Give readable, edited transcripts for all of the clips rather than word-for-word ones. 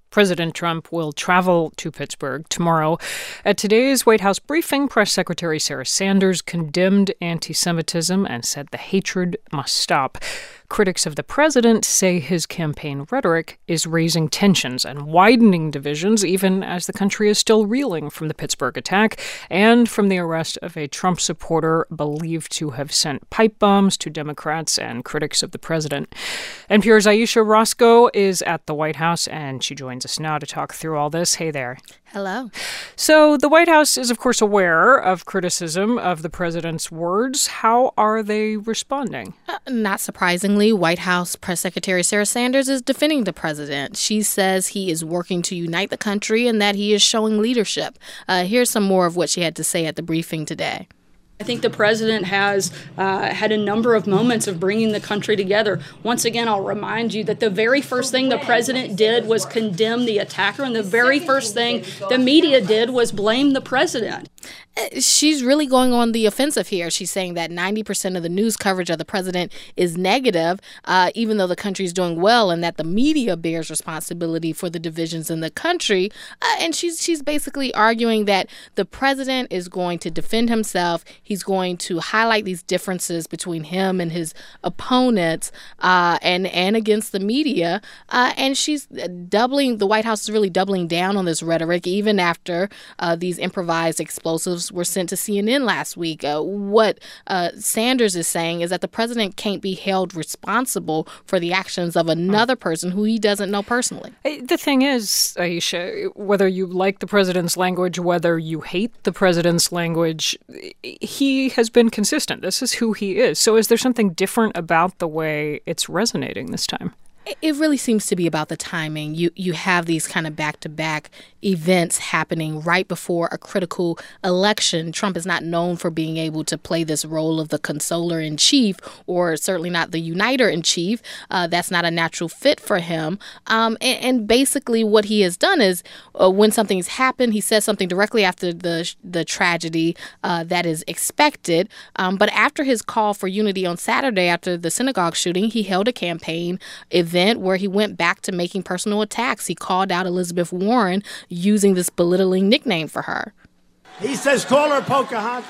President Trump will travel to Pittsburgh tomorrow. At today's White House briefing, Press Secretary Sarah Sanders condemned anti-Semitism and said the hatred must stop. Critics of the president say his campaign rhetoric is raising tensions and widening divisions, even as the country is still reeling from the Pittsburgh attack and from the arrest of a Trump supporter believed to have sent pipe bombs to Democrats and critics of the president. NPR's Ayesha Rascoe is at the White House, and she joins us now to talk through all this. Hey there. Hello. So the White House is, of course, aware of criticism of the president's words. How are they responding? Not surprisingly, White House Press Secretary Sarah Sanders is defending the president. She says he is working to unite the country and that he is showing leadership. Here's some more of what she had to say at the briefing today. I think the president has had a number of moments of bringing the country together. Once again, I'll remind you that the very first thing the president did was condemn the attacker, and the very first thing the media did was blame the president. She's really going on the offensive here. She's saying that 90% of the news coverage of the president is negative, even though the country's doing well, and that the media bears responsibility for the divisions in the country. And she's basically arguing that the president is going to defend himself. He's going to highlight these differences between him and his opponents and against the media. And the White House is really doubling down on this rhetoric, even after these improvised explosives were sent to CNN last week. What Sanders is saying is that the president can't be held responsible for the actions of another person who he doesn't know personally. The thing is, Ayesha, whether you like the president's language, whether you hate the president's language, he has been consistent. This is who he is. So is there something different about the way it's resonating this time? It really seems to be about the timing. You have these kind of back-to-back events happening right before a critical election. Trump is not known for being able to play this role of the consoler-in-chief, or certainly not the uniter-in-chief. That's not a natural fit for him. And basically what he has done is when something's happened, he says something directly after the tragedy that is expected. But after his call for unity on Saturday after the synagogue shooting, he held a campaign event where he went back to making personal attacks. He called out Elizabeth Warren using this belittling nickname for her. He says, call her Pocahontas.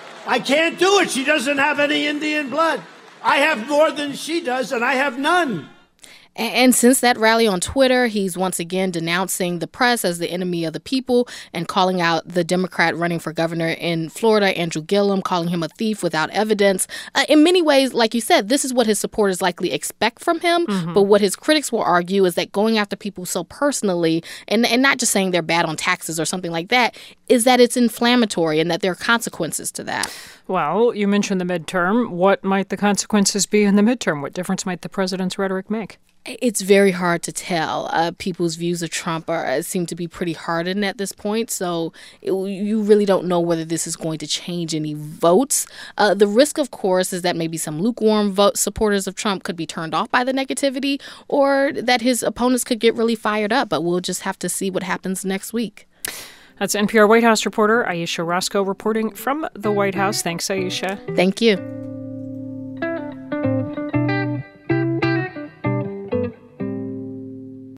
I can't do it. She doesn't have any Indian blood. I have more than she does, and I have none. And since that rally on Twitter, he's once again denouncing the press as the enemy of the people and calling out the Democrat running for governor in Florida, Andrew Gillum, calling him a thief without evidence. In many ways, like you said, this is what his supporters likely expect from him. Mm-hmm. But what his critics will argue is that going after people so personally and not just saying they're bad on taxes or something like that, is that it's inflammatory and that there are consequences to that. Well, you mentioned the midterm. What might the consequences be in the midterm? What difference might the president's rhetoric make? It's very hard to tell. People's views of Trump seem to be pretty hardened at this point, so you really don't know whether this is going to change any votes. The risk, of course, is that maybe some lukewarm supporters of Trump could be turned off by the negativity, or that his opponents could get really fired up, but we'll just have to see what happens next week. That's NPR White House reporter Ayesha Rascoe reporting from the White House. Thanks, Ayesha. Thank you.